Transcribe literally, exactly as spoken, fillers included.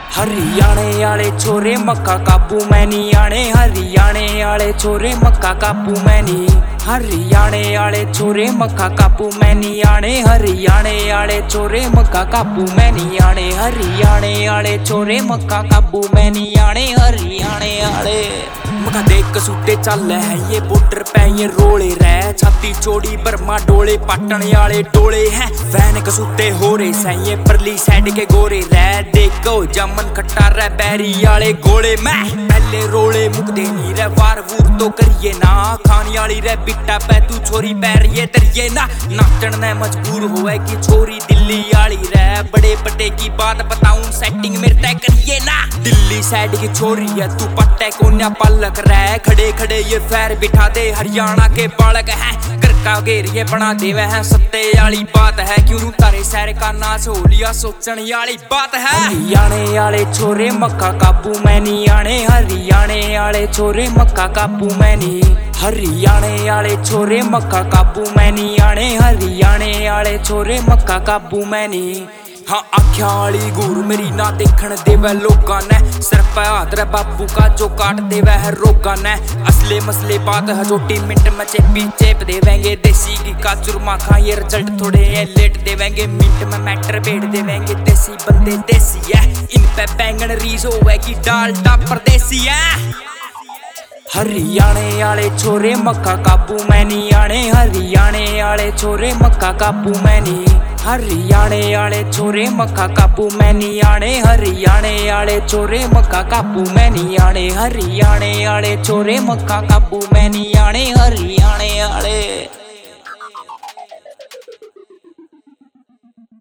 हरियाणे आले छोरे मक्का काबू मैं नहीं आने, हरियाणे आले छोरे मक्का काबू मैं नहीं, हरियाणे आले छोरे मक्का काबू मैं नहीं आने, हरियाणे आले छोरे मक्का काबू मैं नहीं आने, हरियाणे आले छोरे मक्का काबू मैं नहीं आने, हरियाणे आले मक्का देख कसूटे चल है ये बॉर्डर पे ये रोले रह, छाती चौड़ी बर्मा डोले पाटन आले डोले हैं, वैन कसूटे हो रहे सै ये परली साइड के गोरे रह, देखो जामन खट्टा रह बैरी आले गोले मैं पहले रोले मुकदे नहीं रह, वार वूर तो करिए ना, खानी आली रह बिट्टा पै तू छोरी पैरिए तरिए ना, नाचन ने मजबूर होए कि छोरी दिल्ली आली रह, बड़े बड़े की बात बताऊं सेटिंग मेरे तय करिए ना, दिल्ली साइड की छोरी है तू पट्टे कोन्या पलक रह, खड़े खड़े ये फैर बिठा दे हरियाणा के बालक हैं, घर का घेरिए बना दे वह सत्ते वाली बात है, क्यों तारे सैर का नाच हो लिया सोचने वाली बात है। हरियाणे आले छोरे मक्का काबू मैं नहीं आने, हरियाणे आले छोरे मक्का काबू मैं नहीं, हरियाणे आले छोरे मक्का काबू मैं नहीं आने, हरियाणे आले छोरे मक्का काबू मैं नहीं। हाँ आख्या वाली गुर मेरी ना देखण देवे लोगा ने, सिर पे हाथ रे बाबू का जो काट देवे है रोगा ने, असले मसले बात है छोटी मिनट में चेपी चेप देवेंगे, देसी की का चुरमा खा ये रिजल्ट थोड़े है लेट देवेंगे, मिनट में मैटर बेट देवेंगे, देसी बंदे देसी है, इन पे बैंगन रीस होएगी डालडा परदेसी है। हरियाणे आले छोरे मक्का काबू मैं नहीं आने, हरियाणे आले छोरे मक्का काबू मैं नहीं, हरियाणे आले छोरे मक्का काबू मैं नहीं आने, हरियाणे आले छोरे मक्का काबू मैं नहीं आने, हरियाणे आले छोरे मक्का काबू मैं नहीं आने, हरियाणे आले।